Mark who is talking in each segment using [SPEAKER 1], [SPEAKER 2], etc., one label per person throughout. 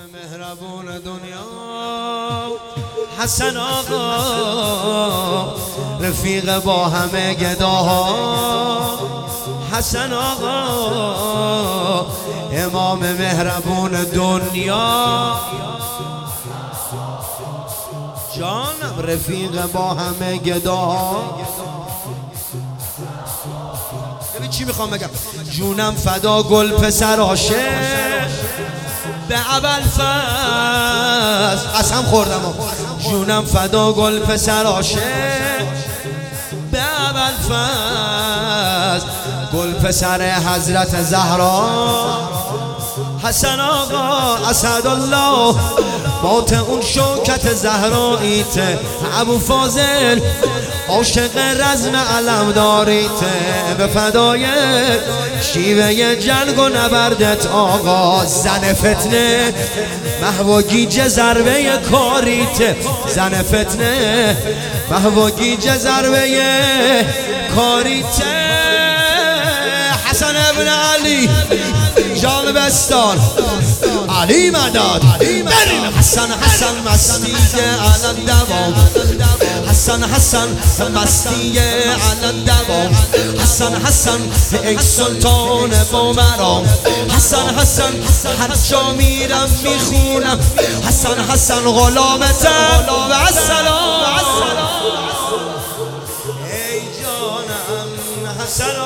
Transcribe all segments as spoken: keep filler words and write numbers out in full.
[SPEAKER 1] مهربون دنیا حسن آقا، رفیق با همه گداها حسن آقا، امام مهربون دنیا جانم، رفیق با همه گداها. ببین چی میخوام بگم، جونم فدا گل پسر عاشق به ابوالفضل، قسم خوردم جونم فدا گل پسر عاشق به ابوالفضل، گل پسر حضرت زهرا حسن آقا اسدالله، بات اون شوکت زهراییته ابو فاضل، عاشق رزم علمداریته، به فدای شیوه جنگ و نبردت آقا، زن فتنه محو گیج ضربه کاریته، زن فتنه محو گیج ضربه کاریته. حسن ابن علی جان بستان علی مداد، حسن حسن مستی علی الدوام، حسن حسن مستی علی الدوام، حسن حسن ای سلطان بومرام، حسن حسن هر جا میرم میخونم حسن حسن غلامتم و السلام. ای جانم حسن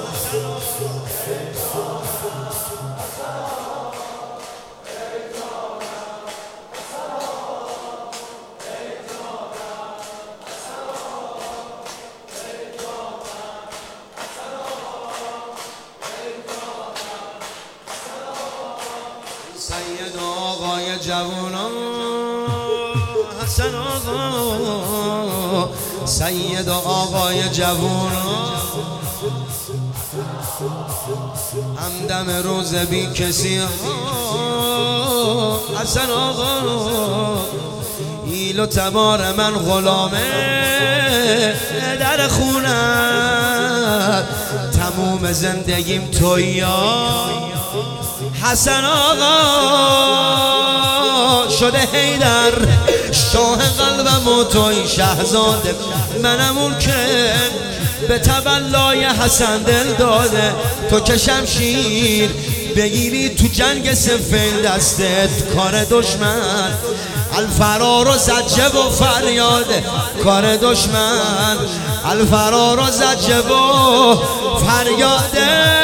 [SPEAKER 1] سید آقای جوانان حسن آقا، سید آقای جوانان، همدم روز بی کسی حسن آقا، ایل و تبار من غلامه در خونت، تموم زندگیم تویا حسن آقا، شده حیدر شاه قلبم و توی شهزاده، منم اون که به تولای حسن دل داده، تو که شمشیر بگیری تو جنگ سفید دستت، کار دشمن الفرار و زجه و فریاده، کار دشمن الفرار و زجه و فریاده.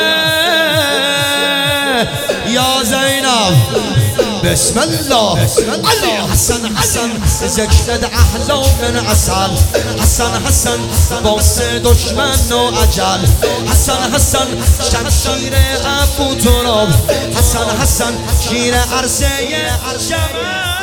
[SPEAKER 1] یا زینب بسم الله علی حسن حسن زکشد احلام من عسل، حسن حسن باس دشمن و اجل، حسن حسن شمشیر ابو تراب، حسن حسن شیر عرصه عرشم.